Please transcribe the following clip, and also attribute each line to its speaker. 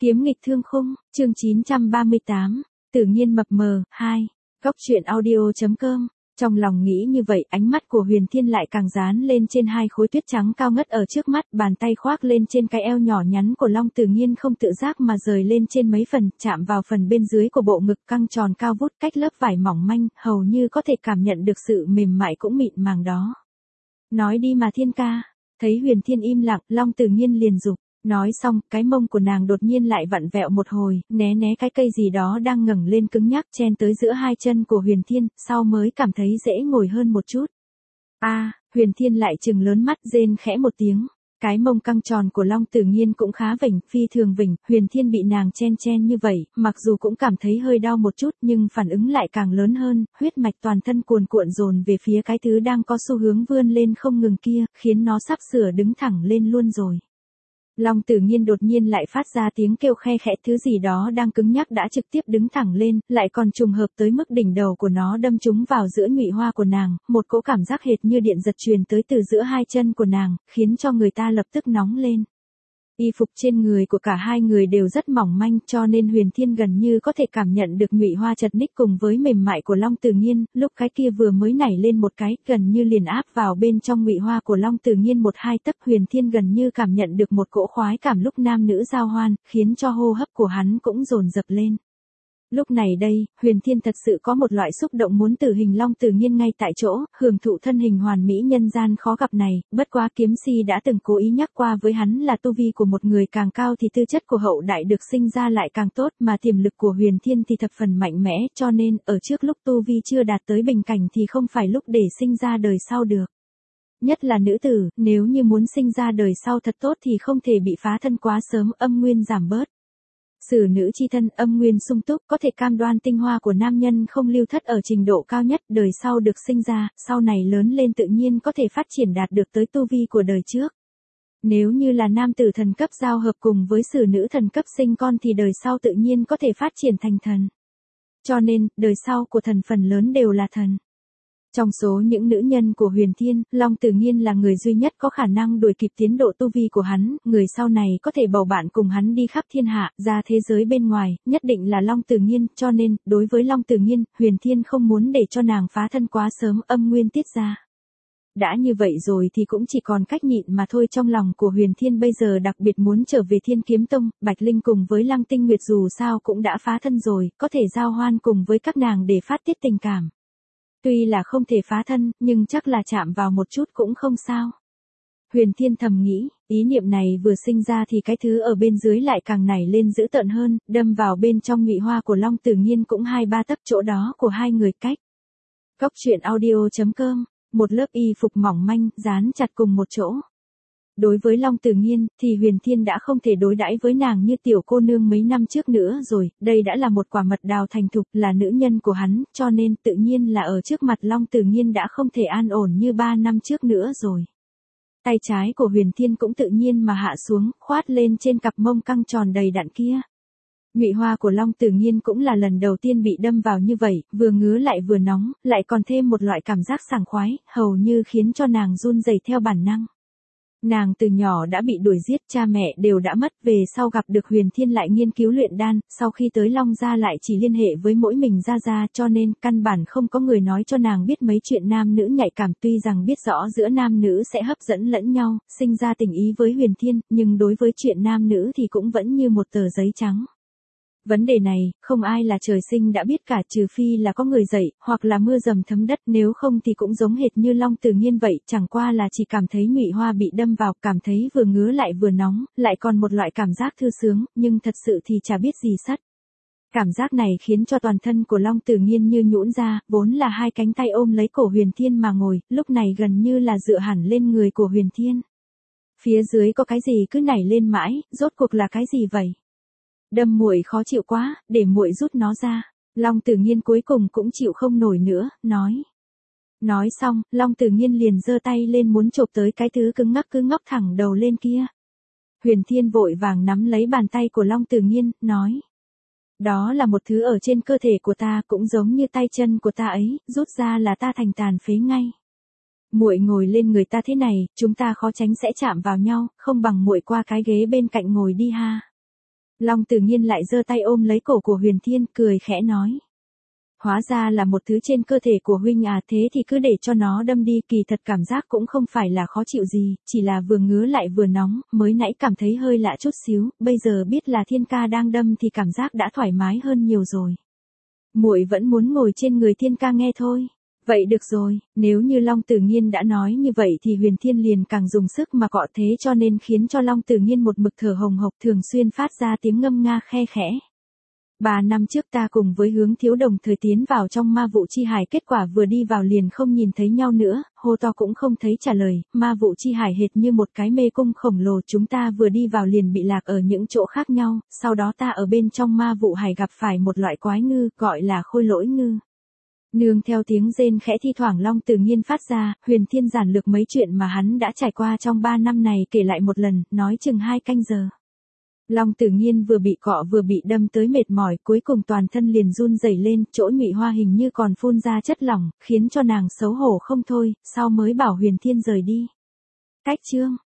Speaker 1: Kiếm nghịch thương khung, chương 938, tự nhiên mập mờ, 2, góc truyện audio.com. Trong lòng nghĩ như vậy, ánh mắt của Huyền Thiên lại càng dán lên trên hai khối tuyết trắng cao ngất ở trước mắt, bàn tay khoác lên trên cái eo nhỏ nhắn của Long Tử Nhiên không tự giác mà rời lên trên mấy phần, chạm vào phần bên dưới của bộ ngực căng tròn cao vút cách lớp vải mỏng manh, hầu như có thể cảm nhận được sự mềm mại cũng mịn màng đó. Nói đi mà Thiên ca. Thấy Huyền Thiên im lặng, Long Tử Nhiên liền giục. Nói xong, cái mông của nàng đột nhiên lại vặn vẹo một hồi, né cái cây gì đó đang ngẩng lên cứng nhắc chen tới giữa hai chân của Huyền Thiên, sau mới cảm thấy dễ ngồi hơn một chút. Huyền Thiên lại trừng lớn mắt rên khẽ một tiếng. Cái mông căng tròn của Long Tử Nhiên cũng khá vểnh, phi thường vểnh, Huyền Thiên bị nàng chen như vậy, mặc dù cũng cảm thấy hơi đau một chút nhưng phản ứng lại càng lớn hơn, huyết mạch toàn thân cuồn cuộn dồn về phía cái thứ đang có xu hướng vươn lên không ngừng kia, khiến nó sắp sửa đứng thẳng lên luôn rồi. Long Tử Nhiên đột nhiên lại phát ra tiếng kêu khe khẽ, thứ gì đó đang cứng nhắc đã trực tiếp đứng thẳng lên, lại còn trùng hợp tới mức đỉnh đầu của nó đâm trúng vào giữa nhụy hoa của nàng, một cỗ cảm giác hệt như điện giật truyền tới từ giữa hai chân của nàng, khiến cho người ta lập tức nóng lên. Y phục trên người của cả hai người đều rất mỏng manh, cho nên Huyền Thiên gần như có thể cảm nhận được nhụy hoa chật ních cùng với mềm mại của Long Tử Nhiên, lúc cái kia vừa mới nảy lên một cái, gần như liền áp vào bên trong nhụy hoa của Long Tử Nhiên 1-2 tấc. Huyền Thiên gần như cảm nhận được một cỗ khoái cảm lúc nam nữ giao hoan, khiến cho hô hấp của hắn cũng dồn dập lên. Lúc này đây, Huyền Thiên thật sự có một loại xúc động muốn tử hình Long Tử Nhiên ngay tại chỗ, hưởng thụ thân hình hoàn mỹ nhân gian khó gặp này, bất quá Kiếm Si đã từng cố ý nhắc qua với hắn là tu vi của một người càng cao thì tư chất của hậu đại được sinh ra lại càng tốt, mà tiềm lực của Huyền Thiên thì thập phần mạnh mẽ, cho nên, ở trước lúc tu vi chưa đạt tới bình cảnh thì không phải lúc để sinh ra đời sau được. Nhất là nữ tử, nếu như muốn sinh ra đời sau thật tốt thì không thể bị phá thân quá sớm, âm nguyên giảm bớt. Xử nữ chi thân âm nguyên sung túc có thể cam đoan tinh hoa của nam nhân không lưu thất ở trình độ cao nhất, đời sau được sinh ra, sau này lớn lên tự nhiên có thể phát triển đạt được tới tu vi của đời trước. Nếu như là nam tử thần cấp giao hợp cùng với xử nữ thần cấp sinh con thì đời sau tự nhiên có thể phát triển thành thần. Cho nên, đời sau của thần phần lớn đều là thần. Trong số những nữ nhân của Huyền Thiên, Long Tử Nhiên là người duy nhất có khả năng đuổi kịp tiến độ tu vi của hắn, người sau này có thể bầu bạn cùng hắn đi khắp thiên hạ, ra thế giới bên ngoài, nhất định là Long Tử Nhiên, cho nên, đối với Long Tử Nhiên, Huyền Thiên không muốn để cho nàng phá thân quá sớm, âm nguyên tiết ra. Đã như vậy rồi thì cũng chỉ còn cách nhịn mà thôi. Trong lòng của Huyền Thiên bây giờ đặc biệt muốn trở về Thiên Kiếm Tông, Bạch Linh cùng với Lăng Tinh Nguyệt dù sao cũng đã phá thân rồi, có thể giao hoan cùng với các nàng để phát tiết tình cảm. Tuy là không thể phá thân, nhưng chắc là chạm vào một chút cũng không sao. Huyền Thiên thầm nghĩ, ý niệm này vừa sinh ra thì cái thứ ở bên dưới lại càng nảy lên dữ tợn hơn, đâm vào bên trong nhụy hoa của Long Tử Nhiên cũng 2-3 tấc, chỗ đó của hai người cách. Góc truyện audio.com, một lớp y phục mỏng manh, dán chặt cùng một chỗ. Đối với Long Tử Nhiên, thì Huyền Thiên đã không thể đối đãi với nàng như tiểu cô nương mấy năm trước nữa rồi, đây đã là một quả mật đào thành thục, là nữ nhân của hắn, cho nên tự nhiên là ở trước mặt Long Tử Nhiên đã không thể an ổn như 3 năm trước nữa rồi. Tay trái của Huyền Thiên cũng tự nhiên mà hạ xuống, khoát lên trên cặp mông căng tròn đầy đặn kia. Nhụy hoa của Long Tử Nhiên cũng là lần đầu tiên bị đâm vào như vậy, vừa ngứa lại vừa nóng, lại còn thêm một loại cảm giác sảng khoái, hầu như khiến cho nàng run rẩy theo bản năng. Nàng từ nhỏ đã bị đuổi giết, cha mẹ đều đã mất, về sau gặp được Huyền Thiên lại nghiên cứu luyện đan, sau khi tới Long gia lại chỉ liên hệ với mỗi mình gia, cho nên căn bản không có người nói cho nàng biết mấy chuyện nam nữ nhạy cảm. Tuy rằng biết rõ giữa nam nữ sẽ hấp dẫn lẫn nhau, sinh ra tình ý với Huyền Thiên, nhưng đối với chuyện nam nữ thì cũng vẫn như một tờ giấy trắng. Vấn đề này, không ai là trời sinh đã biết cả, trừ phi là có người dạy, hoặc là mưa dầm thấm đất, nếu không thì cũng giống hệt như Long Tử Nhiên vậy, chẳng qua là chỉ cảm thấy nhụy hoa bị đâm vào, cảm thấy vừa ngứa lại vừa nóng, lại còn một loại cảm giác thư sướng, nhưng thật sự thì chả biết gì sắt. Cảm giác này khiến cho toàn thân của Long Tử Nhiên như nhũn ra, vốn là hai cánh tay ôm lấy cổ Huyền Thiên mà ngồi, lúc này gần như là dựa hẳn lên người của Huyền Thiên. Phía dưới có cái gì cứ nảy lên mãi, rốt cuộc là cái gì vậy? Đâm muội khó chịu quá, để muội rút nó ra. Long Tử Nhiên cuối cùng cũng chịu không nổi nữa, nói. Nói xong, Long Tử Nhiên liền giơ tay lên muốn chộp tới cái thứ cứng ngắc thẳng đầu lên kia. Huyền Thiên vội vàng nắm lấy bàn tay của Long Tử Nhiên, nói. Đó là một thứ ở trên cơ thể của ta, cũng giống như tay chân của ta ấy, rút ra là ta thành tàn phế ngay. Muội ngồi lên người ta thế này, chúng ta khó tránh sẽ chạm vào nhau, không bằng muội qua cái ghế bên cạnh ngồi đi ha. Long Tử Nhiên lại giơ tay ôm lấy cổ của Huyền Thiên, cười khẽ nói. Hóa ra là một thứ trên cơ thể của huynh à, thế thì cứ để cho nó đâm đi, kỳ thật cảm giác cũng không phải là khó chịu gì, chỉ là vừa ngứa lại vừa nóng, mới nãy cảm thấy hơi lạ chút xíu, bây giờ biết là Thiên ca đang đâm thì cảm giác đã thoải mái hơn nhiều rồi. Muội vẫn muốn ngồi trên người Thiên ca nghe thôi. Vậy được rồi, nếu như Long Tử Nhiên đã nói như vậy thì Huyền Thiên liền càng dùng sức mà cọ, thế cho nên khiến cho Long Tử Nhiên một mực thở hồng hộc, thường xuyên phát ra tiếng ngâm nga khe khẽ. 3 năm trước ta cùng với Hướng Thiếu đồng thời tiến vào trong ma vụ chi hải, kết quả vừa đi vào liền không nhìn thấy nhau nữa, hô to cũng không thấy trả lời, ma vụ chi hải hệt như một cái mê cung khổng lồ, chúng ta vừa đi vào liền bị lạc ở những chỗ khác nhau, sau đó ta ở bên trong ma vụ hải gặp phải một loại quái ngư, gọi là khôi lỗi ngư. Nương theo tiếng rên khẽ thi thoảng Long Tử Nhiên phát ra, Huyền Thiên giản lược mấy chuyện mà hắn đã trải qua trong 3 năm này kể lại một lần, nói chừng 2 canh giờ. Long Tử Nhiên vừa bị cọ vừa bị đâm tới mệt mỏi, cuối cùng toàn thân liền run rẩy lên, chỗ nhụy hoa hình như còn phun ra chất lỏng, khiến cho nàng xấu hổ không thôi, sau mới bảo Huyền Thiên rời đi. Cách chương